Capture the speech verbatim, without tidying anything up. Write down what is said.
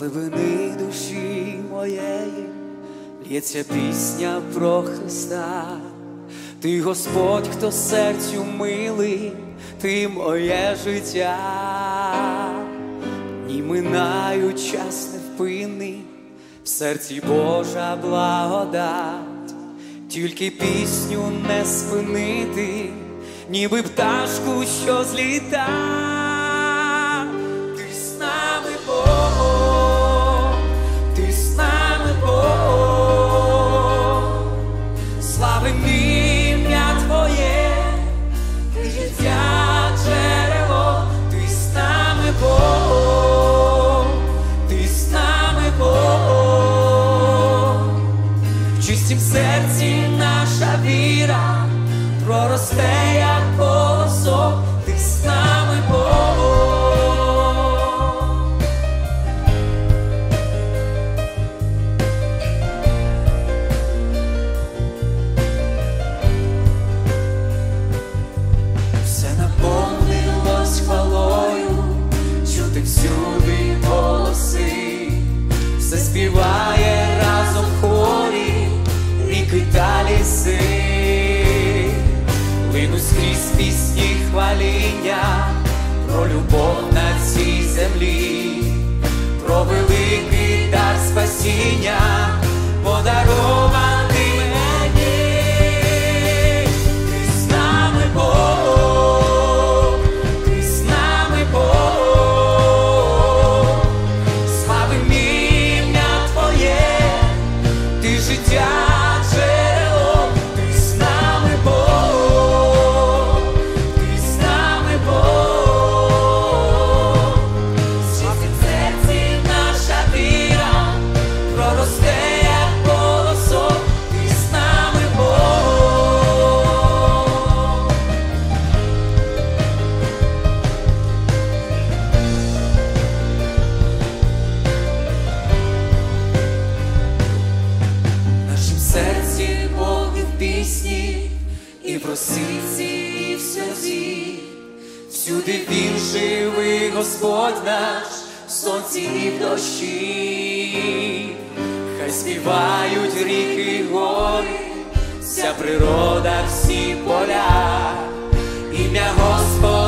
глибини душі моєї лється пісня про Христа. Ти Господь, хто серцю милий, ти моє життя. Ні минають час невпинний, в серці Божа благодать. Тільки пісню не спинити, ніби пташку, що зліта. Ти з нами, Бог, ти з нами, Бог. Славим ім'я Твоє, ти життя джерело. Ти з нами, Бог, ти з нами, Бог. В чистім серці наша віра проросте, як колосок. Ти з нами, Бог. Все наповнилось хвалою, чути всюди голоси. Все співає разом в хорі, ріки та ліси. Линуть скрізь пісні хваління про любов на цій землі, про великий дар спасіння, подарований мені. Ти з нами, Бог, ти з нами, Бог. Славим ім'я Твоє, ти життя джерело. Ти з нами, Бог, ти з нами, Бог. В чистім серці наша віра проросте, як колосок. Ти з нами, Бог. В нашім серці Бог і в пісні, і в просиці, і в сльозі. Всюди Він живий, Господь наш, в сонці і в дощі. Хай співають ріки, гори, вся природа, всі поля, ім'я Господа